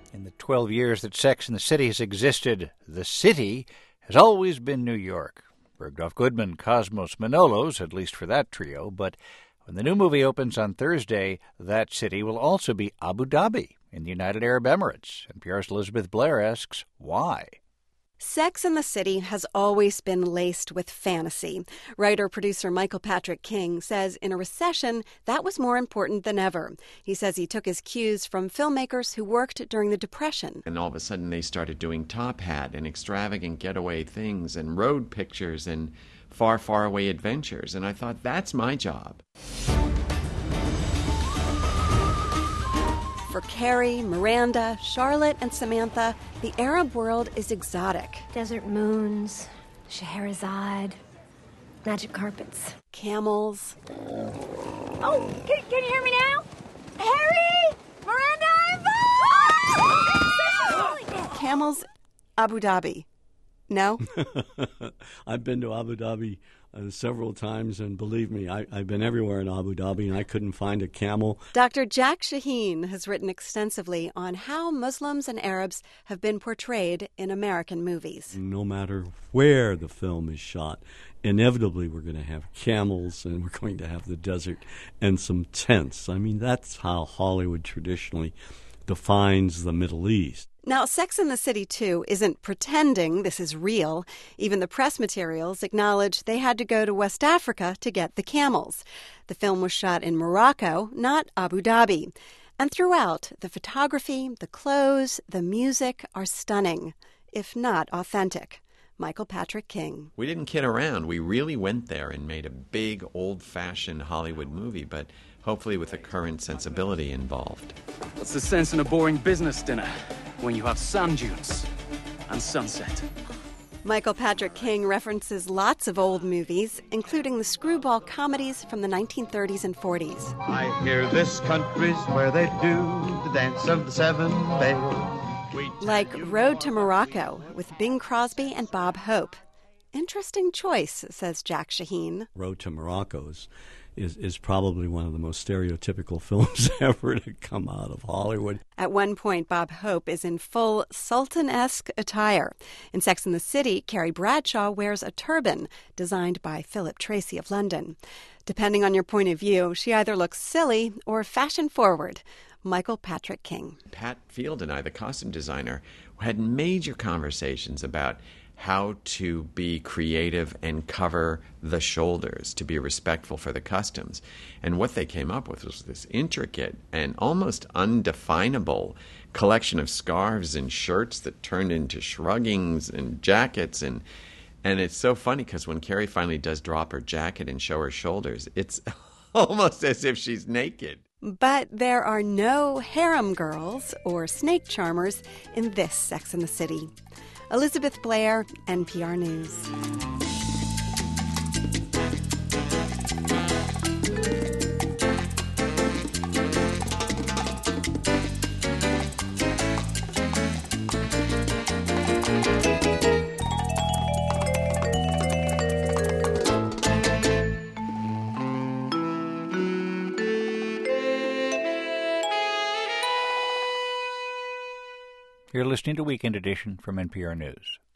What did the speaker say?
In the 12 years that Sex and the City has existed, the city has always been New York. Bergdorf Goodman, Cosmos, Manolos, at least for that trio. But when the new movie opens on Thursday, that city will also be Abu Dhabi in the United Arab Emirates. NPR's Elizabeth Blair asks, why? Sex and the City has always been laced with fantasy. Writer-producer Michael Patrick King says in a recession, that was more important than ever. He says he took his cues from filmmakers who worked during the Depression. And all of a sudden they started doing Top Hat and extravagant getaway things and road pictures and far, far away adventures. And I thought, that's my job. For Carrie, Miranda, Charlotte, and Samantha, the Arab world is exotic. Desert moons, Scheherazade, magic carpets. Camels. Oh, can you hear me now? Harry! Miranda, I'm Camels, Abu Dhabi. No? I've been to Abu Dhabi several times, and believe me, I've been everywhere in Abu Dhabi, and I couldn't find a camel. Dr. Jack Shaheen has written extensively on how Muslims and Arabs have been portrayed in American movies. No matter where the film is shot, inevitably we're going to have camels, and we're going to have the desert and some tents. I mean, that's how Hollywood traditionally defines the Middle East. Now, Sex and the City 2 isn't pretending this is real. Even the press materials acknowledge they had to go to West Africa to get the camels. The film was shot in Morocco, not Abu Dhabi. And throughout, the photography, the clothes, the music are stunning, if not authentic. Michael Patrick King. We didn't kid around. We really went there and made a big, old-fashioned Hollywood movie, but hopefully with a current sensibility involved. What's the sense in a boring business dinner when you have sand dunes and sunset? Michael Patrick King references lots of old movies, including the screwball comedies from the 1930s and 40s. I hear this country's where they do the dance of the seven bells. Like Road to Morocco with Bing Crosby and Bob Hope. Interesting choice, says Jack Shaheen. Road to Morocco is probably one of the most stereotypical films ever to come out of Hollywood. At one point, Bob Hope is in full Sultan-esque attire. In Sex and the City, Carrie Bradshaw wears a turban designed by Philip Tracy of London. Depending on your point of view, she either looks silly or fashion-forward. Michael Patrick King. Pat Field and I, the costume designer, had major conversations about how to be creative and cover the shoulders, to be respectful for the customs. And what they came up with was this intricate and almost undefinable collection of scarves and shirts that turned into shruggings and jackets. And it's so funny because when Carrie finally does drop her jacket and show her shoulders, it's almost as if she's naked. But there are no harem girls or snake charmers in this Sex and the City. Elizabeth Blair, NPR News. You're listening to Weekend Edition from NPR News.